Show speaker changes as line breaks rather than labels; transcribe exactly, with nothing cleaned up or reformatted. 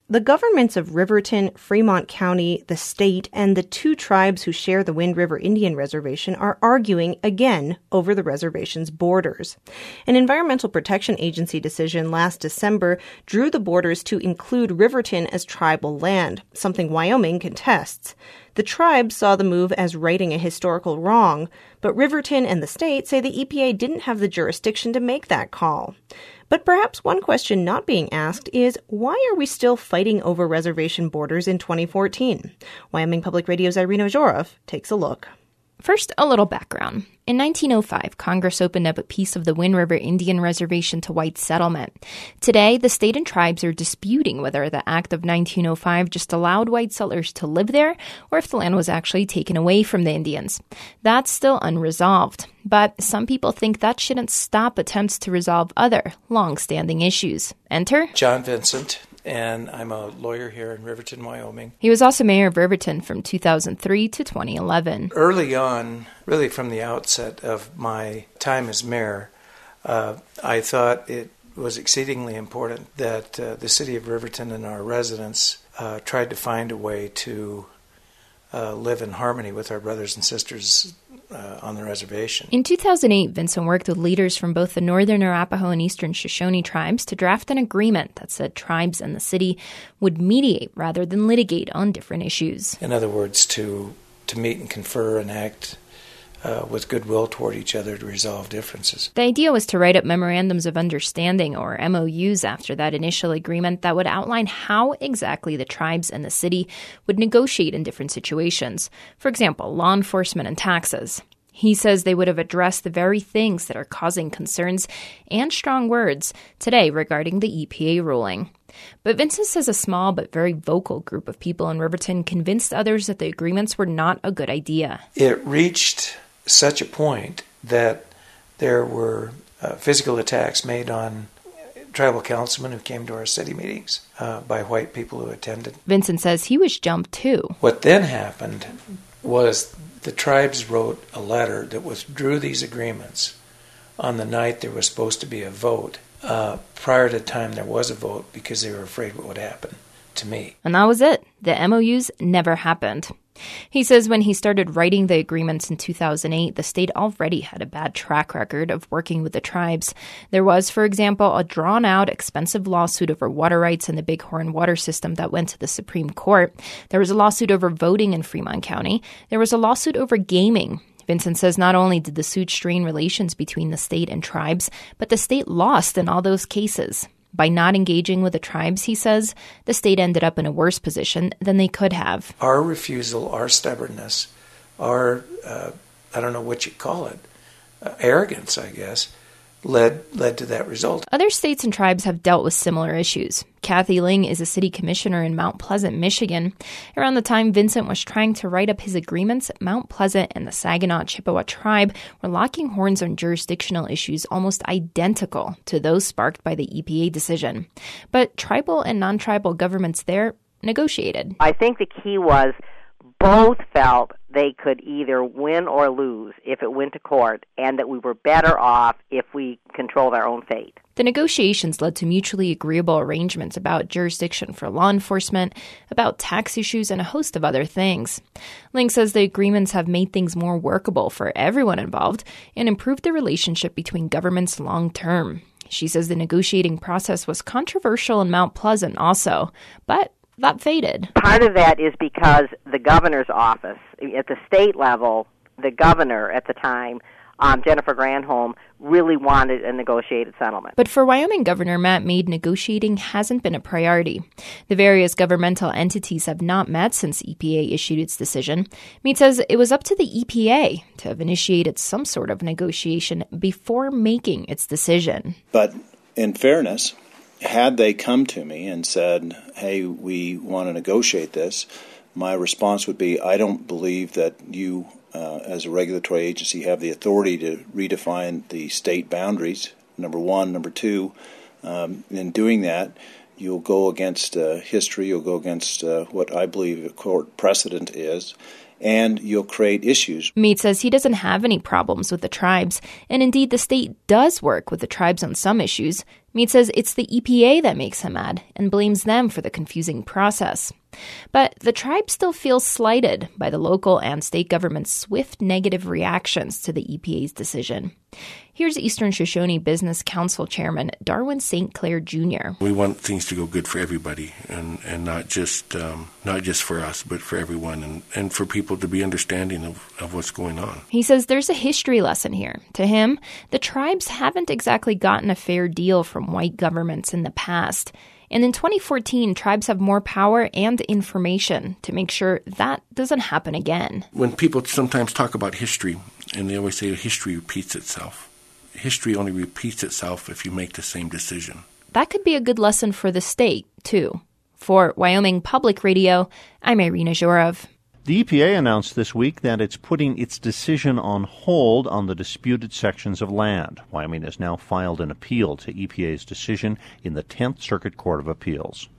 The governments of Riverton, Fremont County, the state, and the two tribes who share the Wind River Indian Reservation are arguing again over the reservation's borders. An Environmental Protection Agency decision last December drew the borders to include Riverton as tribal land, something Wyoming contests. The tribe saw the move as righting a historical wrong, but Riverton and the state say the E P A didn't have the jurisdiction to make that call. But perhaps one question not being asked is, why are we still fighting over reservation borders in twenty fourteen? Wyoming Public Radio's Irina Ozhorov takes a look.
First, a little background. In nineteen oh five, Congress opened up a piece of the Wind River Indian Reservation to white settlement. Today, the state and tribes are disputing whether the Act of nineteen oh five just allowed white settlers to live there or if the land was actually taken away from the Indians. That's still unresolved, but some people think that shouldn't stop attempts to resolve other long-standing issues. Enter
John Vincent. And I'm a lawyer here in Riverton, Wyoming.
He was also mayor of Riverton from two thousand three to twenty eleven.
Early on, really from the outset of my time as mayor, uh, I thought it was exceedingly important that uh, the city of Riverton and our residents uh, tried to find a way to uh, live in harmony with our brothers and sisters Uh, on the reservation.
In two thousand eight, Vincent worked with leaders from both the Northern Arapaho and Eastern Shoshone tribes to draft an agreement that said tribes and the city would mediate rather than litigate on different issues.
In other words, to to meet and confer and act uh, with goodwill toward each other to resolve differences.
The idea was to write up memorandums of understanding, or M O Us, after that initial agreement that would outline how exactly the tribes and the city would negotiate in different situations. For example, law enforcement and taxes. He says they would have addressed the very things that are causing concerns and strong words today regarding the E P A ruling. But Vincent says a small but very vocal group of people in Riverton convinced others that the agreements were not a good idea.
It reached such a point that there were uh, physical attacks made on tribal councilmen who came to our city meetings uh, by white people who attended.
Vincent says he was jumped too.
What then happened was the tribes wrote a letter that withdrew these agreements on the night there was supposed to be a vote. Uh, prior to the time there was a vote, because they were afraid what would happen to me.
And that was it. The M O Us never happened. He says when he started writing the agreements in two thousand eight, the state already had a bad track record of working with the tribes. There was, for example, a drawn-out, expensive lawsuit over water rights in the Bighorn water system that went to the Supreme Court. There was a lawsuit over voting in Fremont County. There was a lawsuit over gaming. Vincent says not only did the suit strain relations between the state and tribes, but the state lost in all those cases. By not engaging with the tribes, he says, the state ended up in a worse position than they could have.
Our refusal, our stubbornness, our, uh, I don't know what you call it, uh, arrogance, I guess, led led to that result.
Other states and tribes have dealt with similar issues. Kathy Ling is a city commissioner in Mount Pleasant, Michigan. Around the time Vincent was trying to write up his agreements, Mount Pleasant and the Saginaw Chippewa tribe were locking horns on jurisdictional issues almost identical to those sparked by the E P A decision. But tribal and non-tribal governments there negotiated.
I think the key was both felt they could either win or lose if it went to court, and that we were better off if we controlled our own fate.
The negotiations led to mutually agreeable arrangements about jurisdiction for law enforcement, about tax issues, and a host of other things. Ling says the agreements have made things more workable for everyone involved and improved the relationship between governments long term. She says the negotiating process was controversial in Mount Pleasant also, but that faded.
Part of that is because the governor's office, at the state level, the governor at the time, um, Jennifer Granholm, really wanted a negotiated settlement.
But for Wyoming Governor Matt Mead, negotiating hasn't been a priority. The various governmental entities have not met since E P A issued its decision. Mead says it was up to the E P A to have initiated some sort of negotiation before making its decision.
But in fairness, had they come to me and said, hey, we want to negotiate this, my response would be, I don't believe that you, uh, as a regulatory agency, have the authority to redefine the state boundaries, number one. Number two, um, in doing that, you'll go against uh, history, you'll go against uh, what I believe a court precedent is, and you'll create issues.
Meade says he doesn't have any problems with the tribes, and indeed the state does work with the tribes on some issues. Meade says it's the E P A that makes him mad and blames them for the confusing process. But the tribe still feels slighted by the local and state government's swift negative reactions to the E P A's decision. Here's Eastern Shoshone Business Council Chairman Darwin Saint Clair Junior
We want things to go good for everybody, and, and not just um, not just for us, but for everyone, and, and for people to be understanding of, of what's going on.
He says there's a history lesson here. To him, the tribes haven't exactly gotten a fair deal from white governments in the past. And in twenty fourteen, tribes have more power and information to make sure that doesn't happen again.
When people sometimes talk about history, and they always say history repeats itself, history only repeats itself if you make the same decision.
That could be a good lesson for the state, too. For Wyoming Public Radio, I'm Irina Zhorov.
The E P A announced this week that it's putting its decision on hold on the disputed sections of land. Wyoming has now filed an appeal to E P A's decision in the tenth Circuit Court of Appeals.